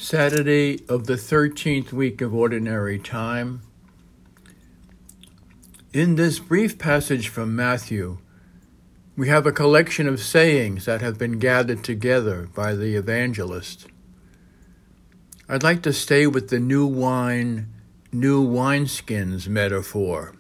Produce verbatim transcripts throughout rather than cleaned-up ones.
Saturday of the thirteenth week of Ordinary Time. In this brief passage from Matthew, we have a collection of sayings that have been gathered together by the evangelist. I'd like to stay with the new wine, new wineskins metaphor.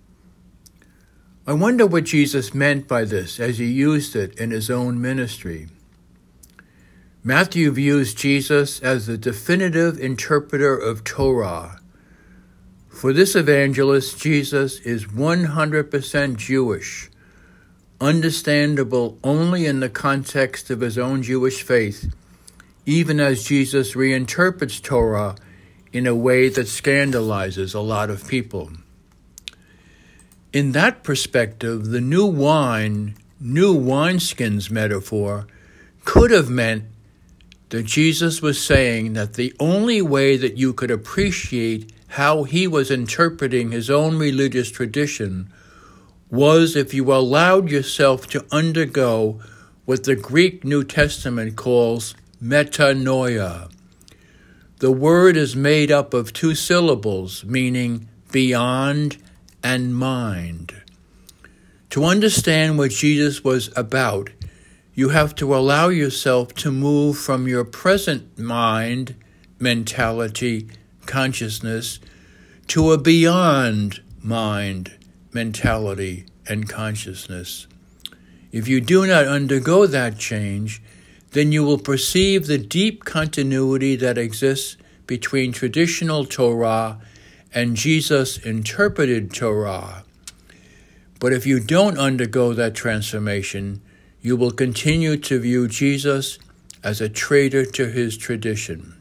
I wonder what Jesus meant by this as he used it in his own ministry. Matthew views Jesus as the definitive interpreter of Torah. For this evangelist, Jesus is one hundred percent Jewish, understandable only in the context of his own Jewish faith, even as Jesus reinterprets Torah in a way that scandalizes a lot of people. In that perspective, the new wine, new wineskins metaphor could have meant that Jesus was saying that the only way that you could appreciate how he was interpreting his own religious tradition was if you allowed yourself to undergo what the Greek New Testament calls metanoia. The word is made up of two syllables, meaning beyond and mind. To understand what Jesus was about, you have to allow yourself to move from your present mind, mentality, consciousness, to a beyond mind, mentality, and consciousness. If you do not undergo that change, then you will perceive the deep continuity that exists between traditional Torah and Jesus' interpreted Torah. But if you don't undergo that transformation, you will continue to view Jesus as a traitor to his tradition.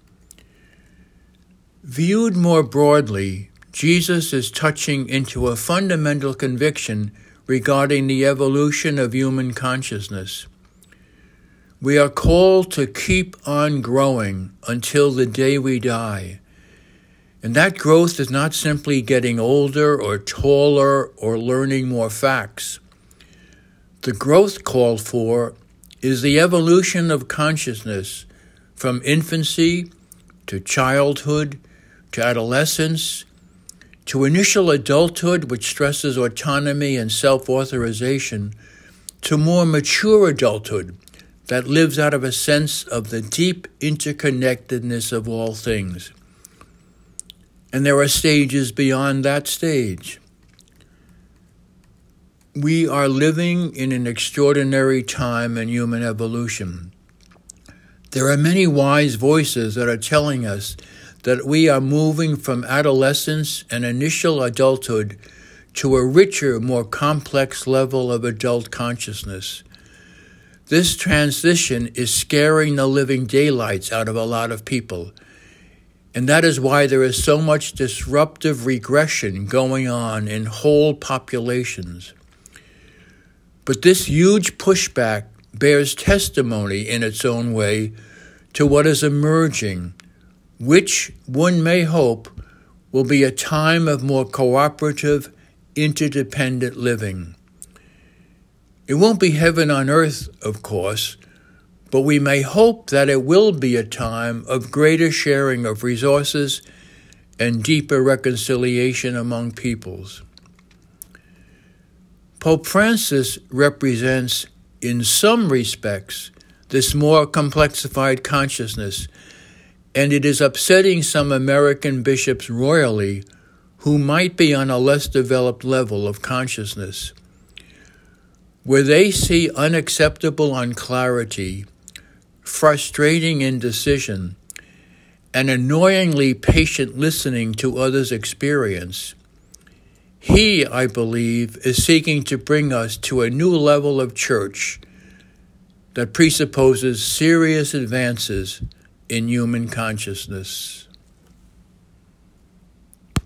Viewed more broadly, Jesus is touching into a fundamental conviction regarding the evolution of human consciousness. We are called to keep on growing until the day we die. And that growth is not simply getting older or taller or learning more facts. The growth called for is the evolution of consciousness from infancy to childhood to adolescence to initial adulthood, which stresses autonomy and self-authorization, to more mature adulthood that lives out of a sense of the deep interconnectedness of all things. And there are stages beyond that stage. We are living in an extraordinary time in human evolution. There are many wise voices that are telling us that we are moving from adolescence and initial adulthood to a richer, more complex level of adult consciousness. This transition is scaring the living daylights out of a lot of people, and that is why there is so much disruptive regression going on in whole populations. But this huge pushback bears testimony in its own way to what is emerging, which one may hope will be a time of more cooperative, interdependent living. It won't be heaven on earth, of course, but we may hope that it will be a time of greater sharing of resources and deeper reconciliation among peoples. Pope Francis represents, in some respects, this more complexified consciousness, and it is upsetting some American bishops royally who might be on a less developed level of consciousness. Where they see unacceptable unclarity, frustrating indecision, and annoyingly patient listening to others' experience, he, I believe, is seeking to bring us to a new level of church that presupposes serious advances in human consciousness.